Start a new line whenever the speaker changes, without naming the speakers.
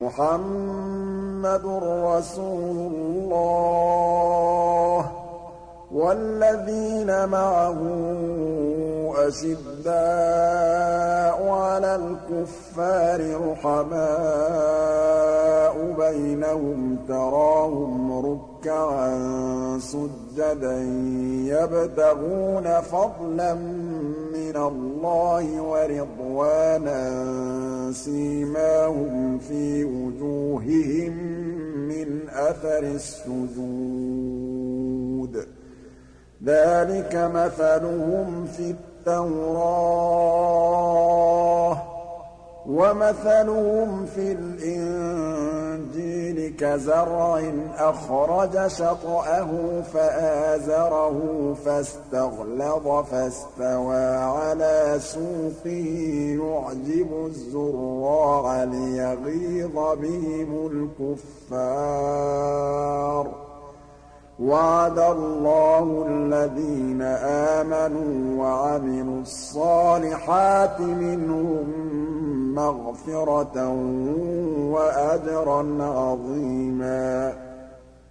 مُّحَمَّدٌ رَّسُولُ اللَّهِ ۚ وَالَّذِينَ مَعَهُ أَشِدَّاءُ عَلَى الْكُفَّارِ رُحَمَاءُ بَيْنَهُمْ تَرَاهُمْ رُكَّعًا سُجَّدًا يَبْتَغُونَ فَضْلًا مِّنَ اللَّهِ وَرِضْوَانًا سِيمَاهُمْ فِي وُجُوهِهِم مِّنْ أَثَرِ السُّجُودِ ۚ ذَٰلِكَ مَثَلُهُمْ فِي التَّوْرَاةِ ۚ وَمَثَلُهُمْ فِي الْإِنجِيلِ كَزَرْعٍ أَخْرَجَ شَطْأَهُ فَآزَرَهُ فَاسْتَغْلَظَ فَاسْتَوَىٰ عَلَىٰ سُوقِهِ يُعْجِبُ الزُّرَّاعَ لِيَغِيظَ بِهِمُ الْكُفَّارَ ۗ وَعَدَ اللَّهُ الَّذِينَ آمَنُوا وَعَمِلُوا الصَّالِحَاتِ مِنْهُم مَّغْفِرَةً وَأَجْرًا عَظِيمًا